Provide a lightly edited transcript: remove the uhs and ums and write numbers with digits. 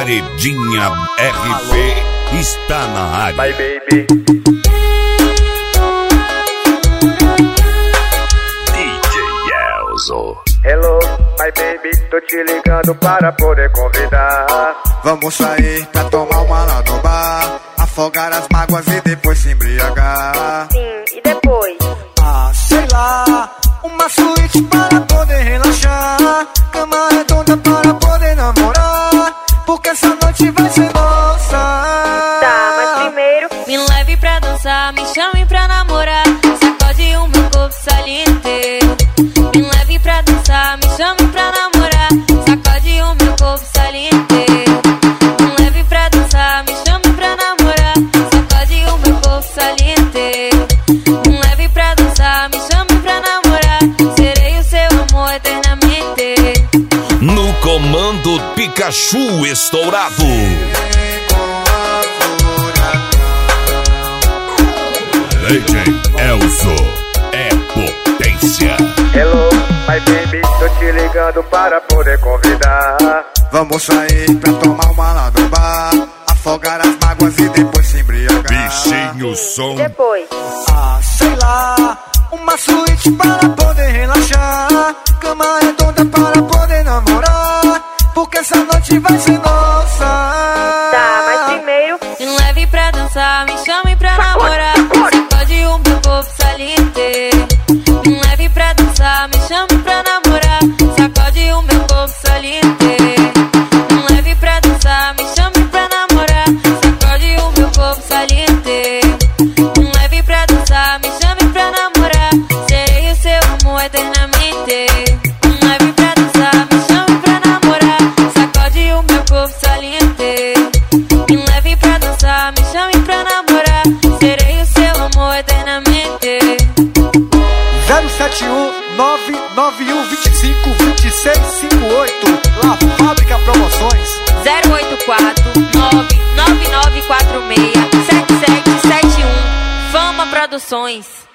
Paredinha RP está na área. Vai, baby. DJ Elzo. Hello, my baby, tô te ligando para poder convidar. Vamos sair pra tomar uma lá no bar, afogar as mágoas e depois se embriagar. Sim, e depois? Ah, sei lá, uma suíte para poder relaxar, cama redonda para poder namorar, porque essa noite vai ser nossa. Tá, mas primeiro me leve pra dançar, me chame pra namorar, sacode o meu corpo saliente. Me leve pra dançar, me chame pra namorar, sacode o meu corpo saliente. Me leve pra dançar, me chame pra namorar, sacode o meu corpo saliente. Me leve pra dançar, me chame pra namorar, serei o seu amor eternamente. No comando Pikachu estourado. DJ Elzo é potência. Hello, my baby, tô te ligando para poder convidar. Vamos sair pra tomar uma lá no bar, afogar as mágoas e depois se embriagar. Bichinho som. depois? Ah, sei lá, uma suíte para poder relaxar, cama redonda para poder namorar, porque essa noite vai ser nossa. Tá, mas primeiro Me leve pra dançar, me chame pra namorar, sacode o meu corpo saliente. Me leve pra dançar, me chame pra namorar, sacode o meu corpo saliente. Me leve pra dançar, me chame pra namorar, sacode o meu corpo saliente. Me leve pra dançar, me chame pra namorar, serei o seu amor eternamente. Me leve pra dançar, me chame pra namorar, sacode o meu corpo saliente. Me leve pra dançar, me chame pra namorar, serei o seu amor eternamente. 071 991 25 26 58, La Fábrica Promoções. 084 99946 7771 Fama Produções.